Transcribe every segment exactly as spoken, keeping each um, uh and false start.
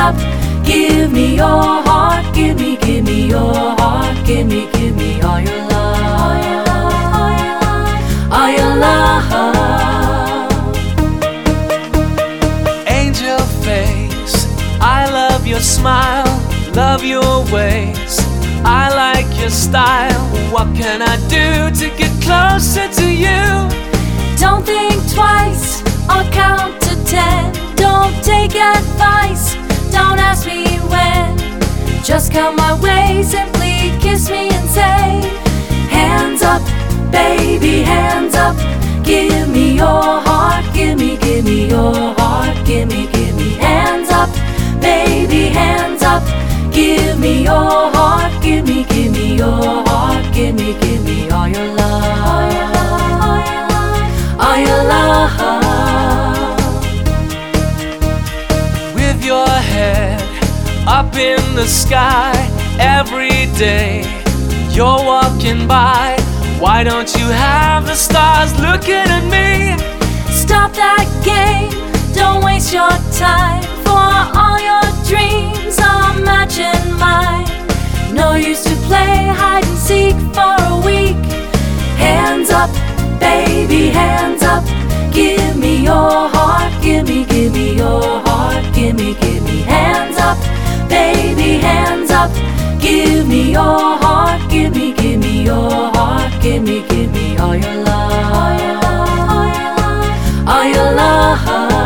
up, give me your heart, give me, give me your heart, give me, give me all your love, all your love. Angel face, I love your smile, love your ways, I like your style. What can I do to get closer to you? Don't think twice, I'll count to ten. Don't take advice, don't ask me when. Just come my way, simply kiss me and say, hands up, baby, hands up. Give me your heart, give me, give me your heart, give me, give me hands up, baby, hands up. Give me your heart, give me, give me your heart, give me, give me all your love, all your love. With your head up in the sky, every day you're walking by. Why don't you have the stars looking at me? Stop that game, don't waste your time. For all your dreams, I'll imagine mine. No use to play hide and seek for a week. Hands up, baby, hands up. Give me your heart, give me, give me your heart, give me, give me hands up, baby, hands up. Give me your heart, give me, give me your heart, give me, give me all your love, all your love.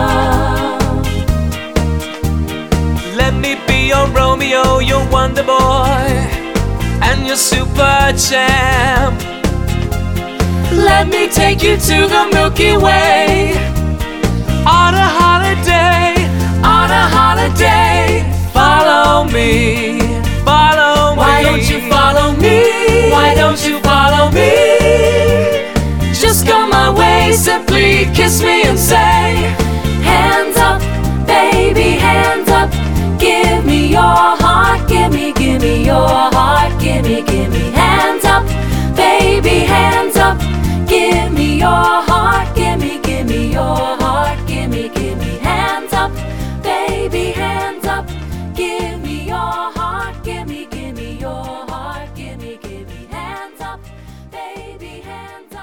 Let me be your Romeo, your wonder boy, and your super champ. Let me take you to the Milky Way. On a holiday, on a holiday, follow me, follow me. Why don't you follow me? Why don't you follow me? Just come my way, simply kiss me and say, hands up, baby, hands up. Give me your heart, give me, give me your heart, give me, give me hands up, baby, hands up. Give me your heart, give me, give me your heart, give me, give me hands up, baby, hands up. Give me your heart, give me, give me your heart, give me, give me hands up, baby, hands up.